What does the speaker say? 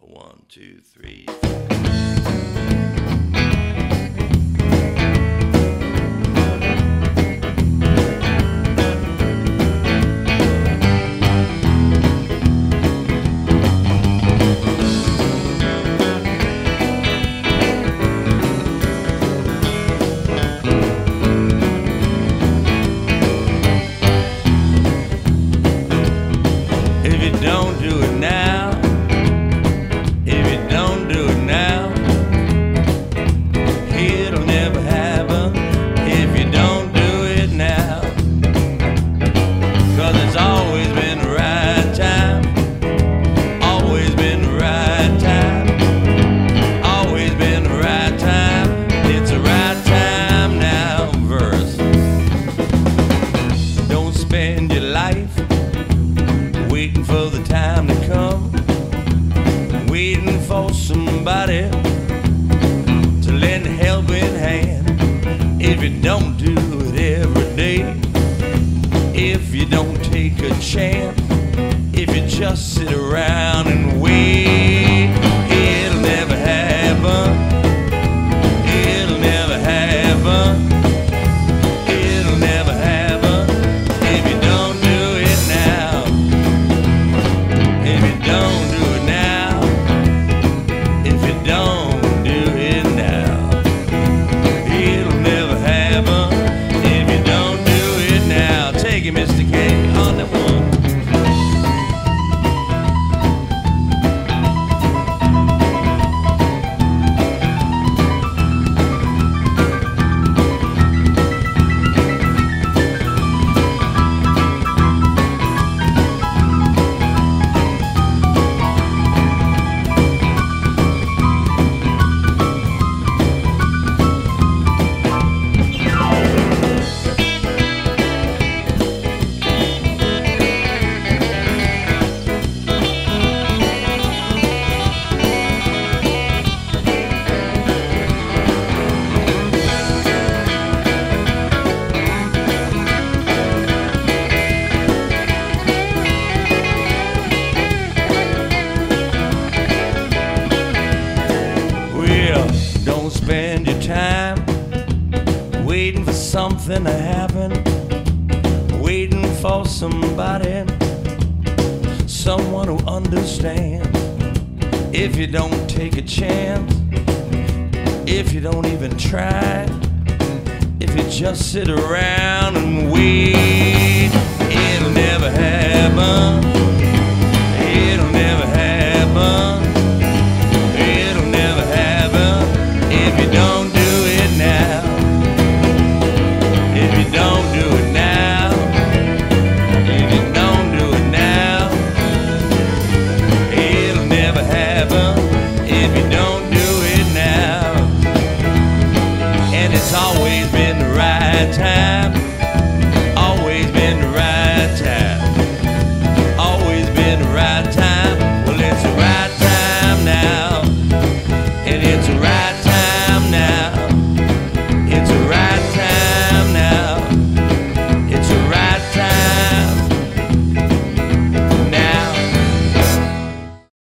1, 2, 3. If you don't do it now, if you don't do it now, it'll never happen. If you don't do it now, 'cause it's always been the right time, always been the right time, always been the right time. It's the right time now. Verse. Don't spend your life waiting for the time to come, waiting for somebody to lend a helping hand. If you don't do it every day, if you don't take a chance, if you just sit around and wait, it'll never happen. It'll never happen. It'll never happen if you don't do it now. If you don't do it now, if you don't do it now, it'll never happen. If you don't do it now, take it, Mr. K, on that one. Don't spend your time waiting for something to happen, waiting for somebody, someone who understands. If you don't take a chance, if you don't even try, if you just sit around and wait, it'll never happen.